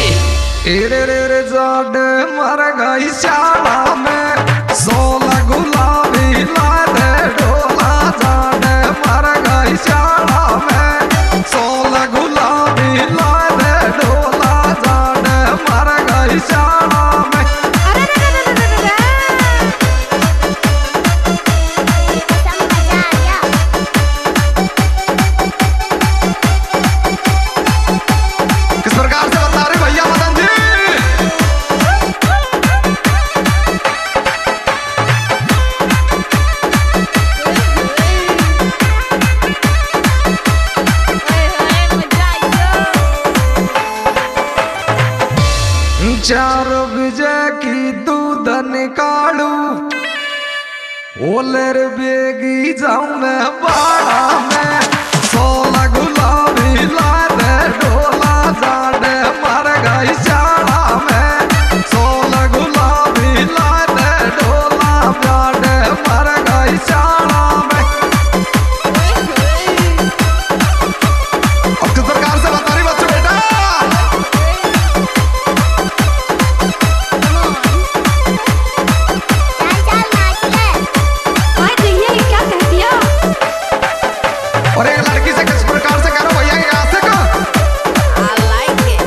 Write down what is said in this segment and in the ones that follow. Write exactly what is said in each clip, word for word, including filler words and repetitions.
रे रे रे जाड मर गई शाला में सोलह गुलाबी लादे ढोला जाड मर गई शाला में सोलह गुलाबी लादे ढोला जाड मर गई शाला में। किस प्रकार से बता रहे भैया मदन जी? चार बजे की दूध निकालू ओलर बेगी जाऊं मैं बाड़ा में सोलह गुलाबी लादे ढोला जाडे मर गई शाला में सोलह गुलाबी लादे ढोला जाडे मर गई शाला में। अब किस प्रकार से बता रही बच्चों बेटा? और एक लड़की से किस प्रकार से करो भैया के यहाँ से का? I like it.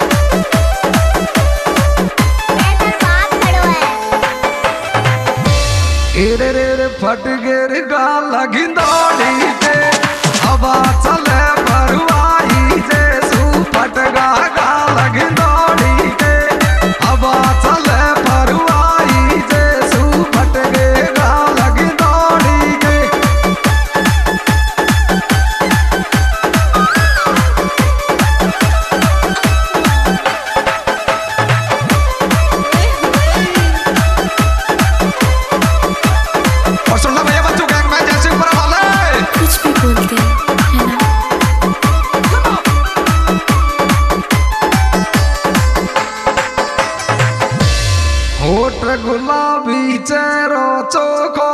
रे रे रे फट गिर गा लगी दौड़ी के हवा चले परवाई जैसू फट गा गा लगी दौड़ी के हवा चले परवाई जैसू फट गे गा लगी दौड़ी के। और सुनना भैया बच्चों गैंग में जैसे ऊपर वाले कुछ भी बोलते हैं है ना? होठ गुलाबी चेहरो चोखो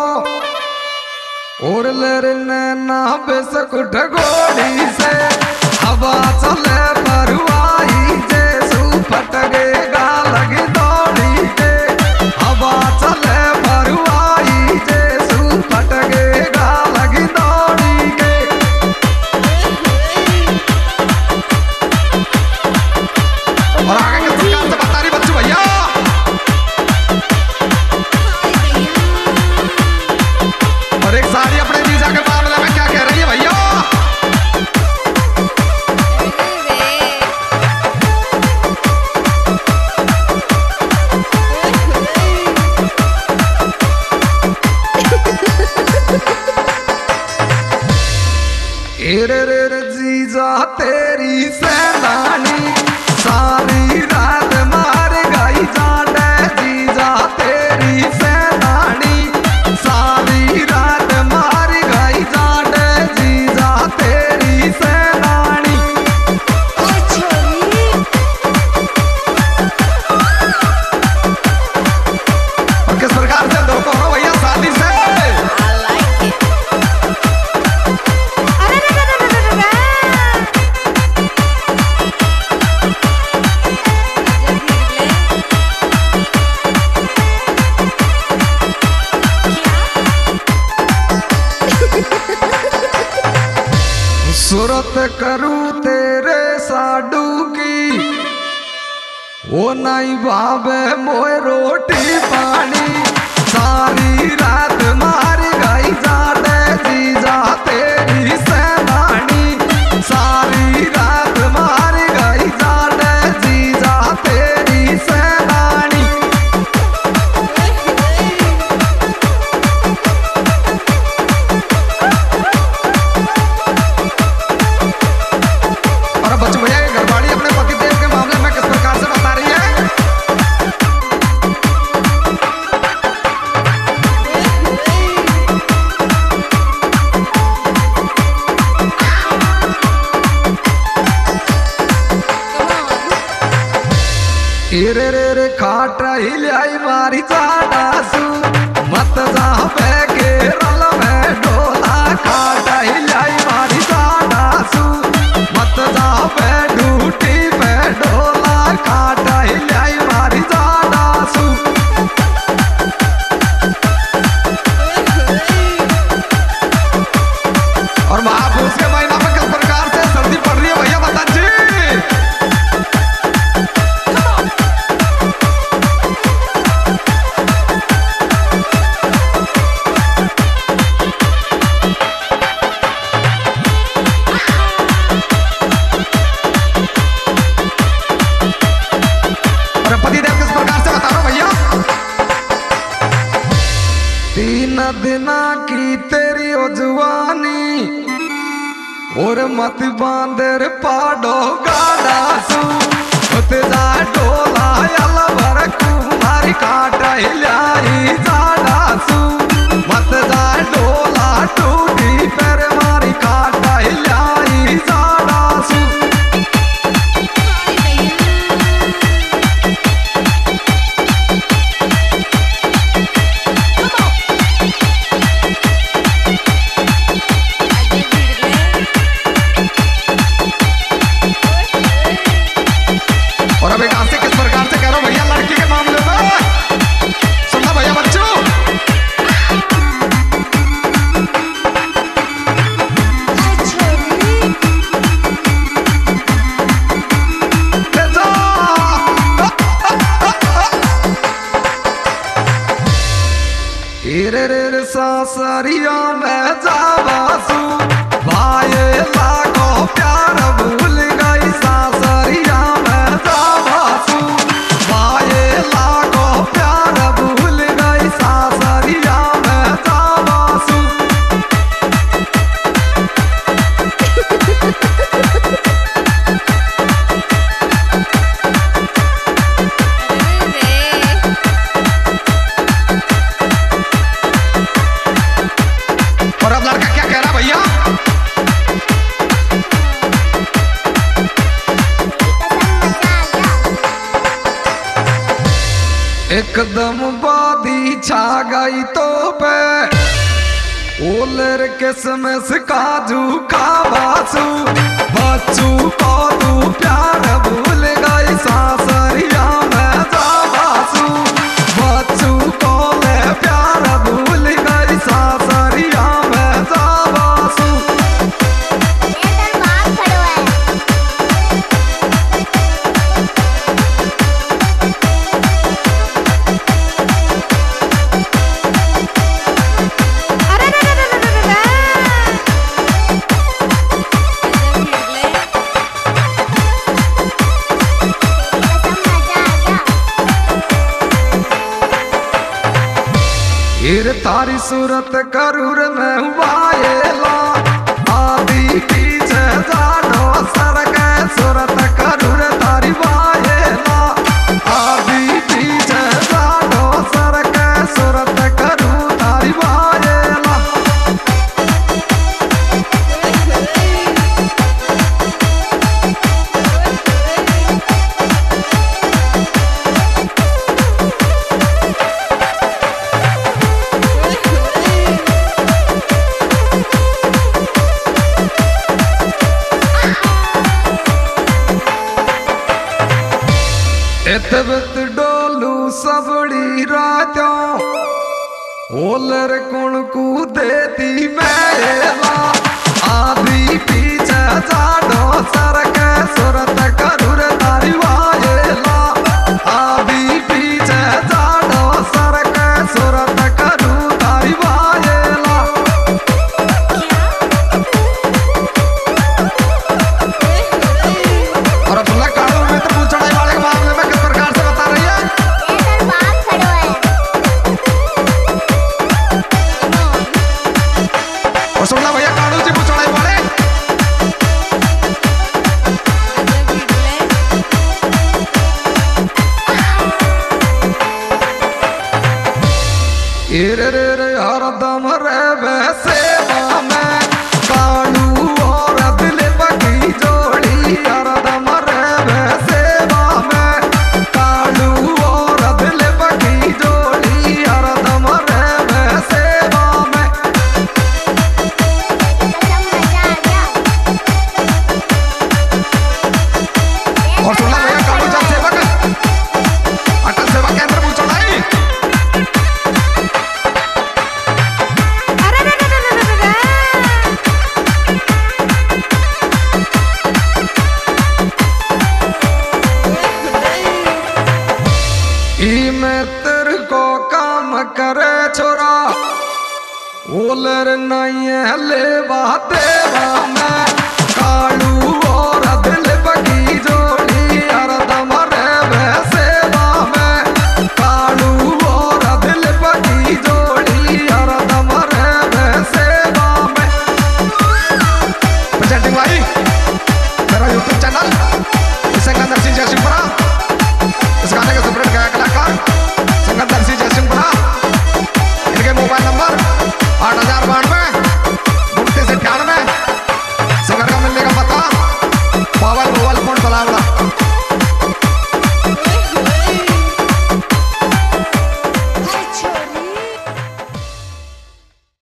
और लेर नैना बिस्कुट गोड़ी से हवा चले परवाई जैसू फट गे गा लगी दौड़ी के हवा चले परवाई जैसू फट गे गा लगी दौड़ी के। और आगे किस प्रकार से बता रही बच्चों भैया? और एक साड़ी अपने जीजा के मामले में क्या कह रही है भैया? रे रे रे जीजा तेरी सैलानी सारी रात मार गई जाडे जीजा तेरी सैलानी सारी रात मार गई जाडे जीजा तेरी सैलानी। और किस प्रकार से धोखा हो भैया शादी से? सूरत करूं तेरे साडू की वो नहीं भावे मोए रोटी पानी सारी रात मार गई जाडे जीजा तेरी सैलानी सारी रात मार गई जाडे जीजा तेरी सैलानी। और अब बच्चों भैया घरवाड़ी अपने पति देव के मामले में किस प्रकार से बता रही है? रे रे रे खाटा ही लाई मारी चाडासू मत जा पे के रल में ढोला खाटा ही लाई मारी चाडासू मत जा पे ढूटी पे ढोला खा दिना की तेरी ओ जवानी और मत बांदर पाडो गाड़ा सू उते जा डोला यल भर कुमारी काटा हिलाई जाड़ा सू मत जा डोला टूटी पर मारी काटा हिलाई जाड़ा सू। और अब एक आंसू किस प्रकार से करो भैया लड़की के मामले में सुनना भैया बच्चों। रे रे रे सासरिया में जावासू भाई लागो प्यार भूल गई सासरिया में जावासू भाई लागो प्यार भूल गई सासरिया में जावासू। और अब लड़का क्या कह रहा भैया? एकदम बादी छा गई तो पे ओलर किसमिस काजू खावासू बच्चू को तू प्यार भूल गई सासरिया में जावासू बच्चू को ले प्यार भूल गई सासरिया में जावासू। हीर तारी सूरत करूर में हुआएला आदि पीछे जानो सरक सूरत करूर तारी वाएला आदि पीछे जानो सरक सूरत करू तारी वाएला। एतबत डोलू सबड़ी रातों ओलर कुण को देती मेला आदि पीछे जाडो सरक सूरत करूर तारी वाएला आदि पीछे जाडो सरक सूरत करू तारी वाएला। और अब सुनला काड़ू में तो पूछ चढ़ाई वाले के मामले में किस प्रकार से बता रही है? और सुनला भैया काड़ू जी पूछ चढ़ाई वाले रे रे रे हरदम रे सेवा में काड़ू और दिल बगी जोड़ी हरदम रे सेवा में काड़ू और दिल बगी जोड़ी हरदम रे सेवा में। और सुनला भैया काड़ू जब सेवक अटल सेवा केंद्र पूछ चढ़ाई में तेरे को काम करे छोरा ओलर नहीं है ले बाते में काड़ू और दिल बगी जोड़ी हरदम रे सेवा में काड़ू और दिल बगी जोड़ी हरदम बाबा मोबाइल फोन चलावड़ा